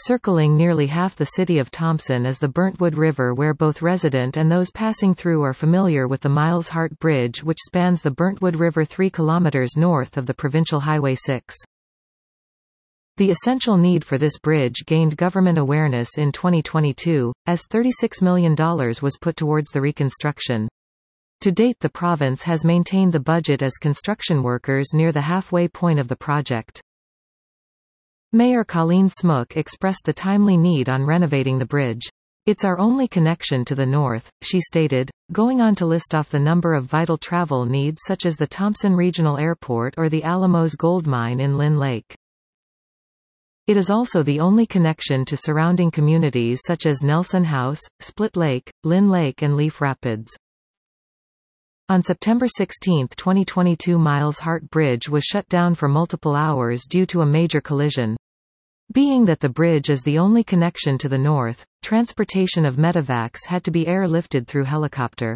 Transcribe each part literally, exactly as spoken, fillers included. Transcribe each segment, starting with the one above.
Circling nearly half the city of Thompson is the Burntwood River, where both resident and those passing through are familiar with the Miles Hart Bridge, which spans the Burntwood River three kilometers north of the provincial Highway six. The essential need for this bridge gained government awareness in twenty twenty-two, as thirty-six million dollars was put towards the reconstruction. To date, the province has maintained the budget as construction workers near the halfway point of the project. Mayor Colleen Smook expressed the timely need on renovating the bridge. "It's our only connection to the north," she stated, going on to list off the number of vital travel needs such as the Thompson Regional Airport or the Alamos Gold Mine in Lynn Lake. It is also the only connection to surrounding communities such as Nelson House, Split Lake, Lynn Lake and Leaf Rapids. On September sixteenth twenty twenty-two, Miles Hart Bridge was shut down for multiple hours due to a major collision. Being that the bridge is the only connection to the north, transportation of medevacs had to be airlifted through helicopter.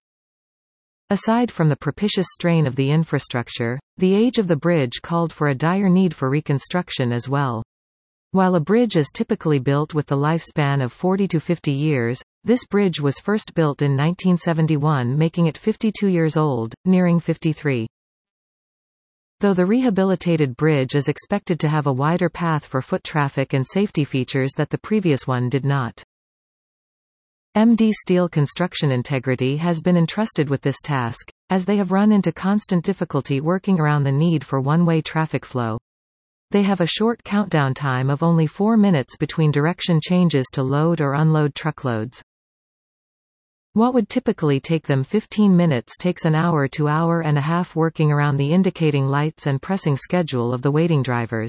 Aside from the propitious strain of the infrastructure, the age of the bridge called for a dire need for reconstruction as well. While a bridge is typically built with the lifespan of forty to fifty years, this bridge was first built in nineteen seventy-one, making it fifty-two years old, nearing fifty-three. Though the rehabilitated bridge is expected to have a wider path for foot traffic and safety features that the previous one did not. M D Steel Construction Integrity has been entrusted with this task, as they have run into constant difficulty working around the need for one-way traffic flow. They have a short countdown time of only four minutes between direction changes to load or unload truckloads. What would typically take them fifteen minutes takes an hour to hour and a half working around the indicating lights and pressing schedule of the waiting drivers.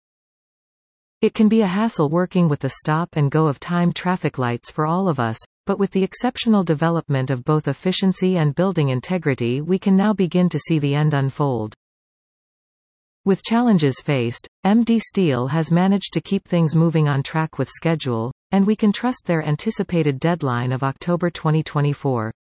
It can be a hassle working with the stop and go of timed traffic lights for all of us, but with the exceptional development of both efficiency and building integrity, we can now begin to see the end unfold. With challenges faced, M D Steel has managed to keep things moving on track with schedule, and we can trust their anticipated deadline of October twenty twenty-four.